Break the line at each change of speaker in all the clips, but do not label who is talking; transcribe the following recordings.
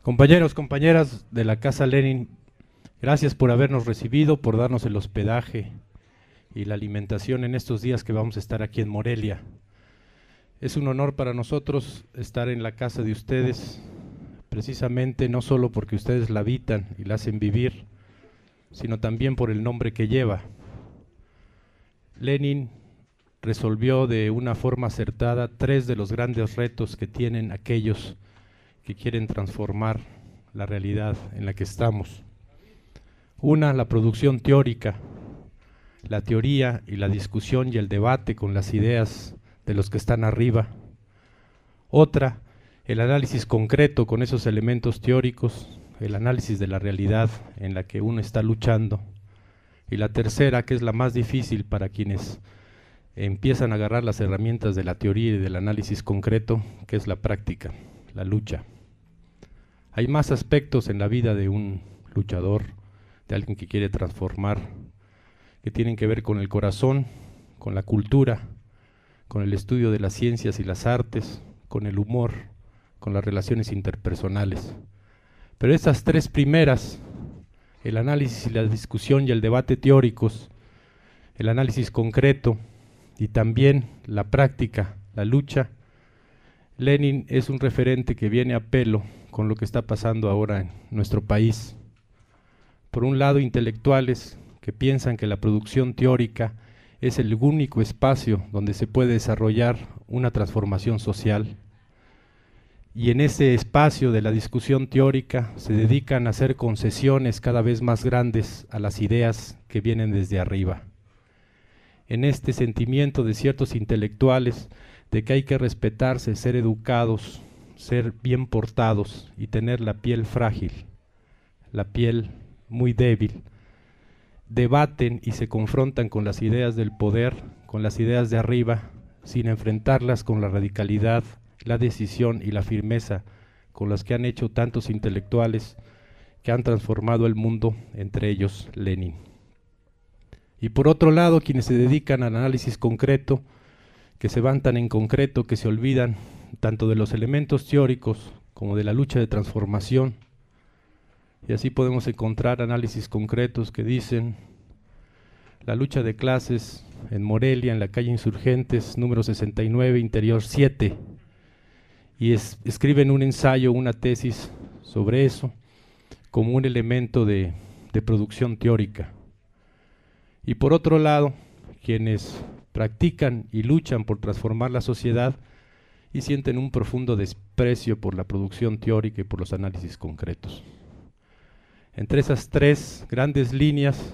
Compañeros, compañeras de la Casa Lenin, gracias por habernos recibido, por darnos el hospedaje y la alimentación en estos días que vamos a estar aquí en Morelia. Es un honor para nosotros estar en la casa de ustedes, precisamente no solo porque ustedes la habitan y la hacen vivir, sino también por el nombre que lleva. Lenin resolvió de una forma acertada 3 de los grandes retos que tienen aquellos que quieren transformar la realidad en la que estamos. Una, la producción teórica, la teoría y la discusión y el debate con las ideas de los que están arriba. Otra, el análisis concreto con esos elementos teóricos, el análisis de la realidad en la que uno está luchando. Y la tercera, que es la más difícil para quienes empiezan a agarrar las herramientas de la teoría y del análisis concreto, que es la práctica, la lucha. Hay más aspectos en la vida de un luchador, de alguien que quiere transformar, que tienen que ver con el corazón, con la cultura, con el estudio de las ciencias y las artes, con el humor, con las relaciones interpersonales. Pero estas 3 primeras, el análisis y la discusión y el debate teóricos, el análisis concreto y también la práctica, la lucha, Lenin es un referente que viene a pelo con lo que está pasando ahora en nuestro país. Por un lado, intelectuales que piensan que la producción teórica es el único espacio donde se puede desarrollar una transformación social. Y en ese espacio de la discusión teórica se dedican a hacer concesiones cada vez más grandes a las ideas que vienen desde arriba. En este sentimiento de ciertos intelectuales de que hay que respetarse, ser educados, ser bien portados y tener la piel frágil, la piel muy débil, debaten y se confrontan con las ideas del poder, con las ideas de arriba, sin enfrentarlas con la radicalidad, la decisión y la firmeza con las que han hecho tantos intelectuales que han transformado el mundo, entre ellos Lenin. Y por otro lado, quienes se dedican al análisis concreto, que se van tan en concreto que se olvidan tanto de los elementos teóricos como de la lucha de transformación. Y así podemos encontrar análisis concretos que dicen: la lucha de clases en Morelia, en la calle Insurgentes, número 69, interior 7. Y escriben un ensayo, una tesis sobre eso, como un elemento de producción teórica. Y por otro lado, quienes practican y luchan por transformar la sociedad y sienten un profundo desprecio por la producción teórica y por los análisis concretos. Entre esas 3 grandes líneas,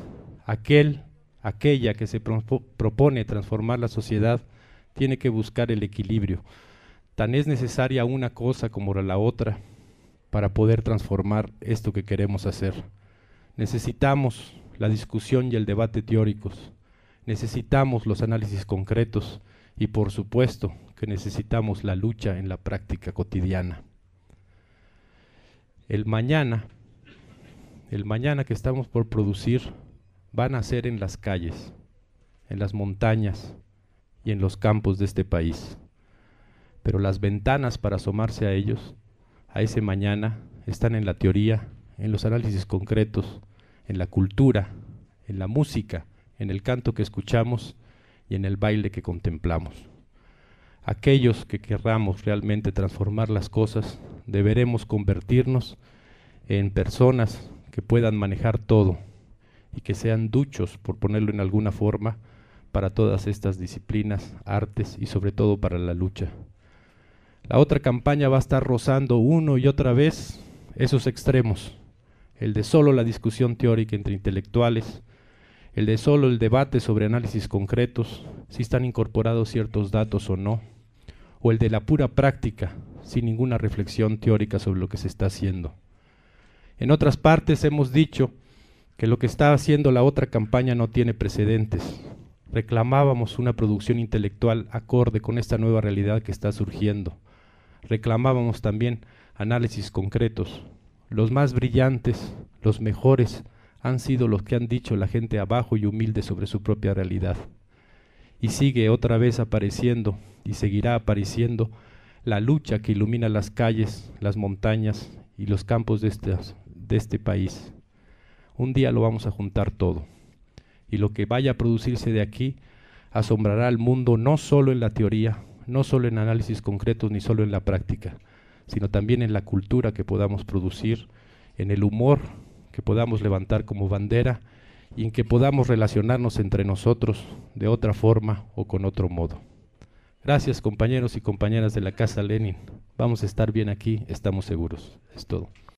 aquella que se propone transformar la sociedad tiene que buscar el equilibrio. Tan es necesaria una cosa como la otra para poder transformar esto que queremos hacer. Necesitamos la discusión y el debate teóricos, necesitamos los análisis concretos y por supuesto que necesitamos la lucha en la práctica cotidiana. El mañana que estamos por producir van a ser en las calles, en las montañas y en los campos de este país. Pero las ventanas para asomarse a ellos, a ese mañana, están en la teoría, en los análisis concretos, en la cultura, en la música, en el canto que escuchamos y en el baile que contemplamos. Aquellos que querramos realmente transformar las cosas, deberemos convertirnos en personas que puedan manejar todo y que sean duchos, por ponerlo en alguna forma, para todas estas disciplinas, artes y sobre todo para la lucha. La otra campaña va a estar rozando uno y otra vez esos extremos, el de solo la discusión teórica entre intelectuales, el de solo el debate sobre análisis concretos, si están incorporados ciertos datos o no, o el de la pura práctica, sin ninguna reflexión teórica sobre lo que se está haciendo. En otras partes hemos dicho que lo que está haciendo la otra campaña no tiene precedentes. Reclamábamos una producción intelectual acorde con esta nueva realidad que está surgiendo. Reclamábamos también análisis concretos. Los más brillantes, los mejores, han sido los que han dicho la gente abajo y humilde sobre su propia realidad. Y sigue otra vez apareciendo y seguirá apareciendo la lucha que ilumina las calles, las montañas y los campos de este país. Un día lo vamos a juntar todo, y lo que vaya a producirse de aquí asombrará al mundo, no solo en la teoría, no solo en análisis concretos, ni solo en la práctica, sino también en la cultura que podamos producir, en el humor que podamos levantar como bandera, y en que podamos relacionarnos entre nosotros de otra forma o con otro modo. Gracias, compañeros y compañeras de la Casa Lenin. Vamos a estar bien aquí, estamos seguros. Es todo.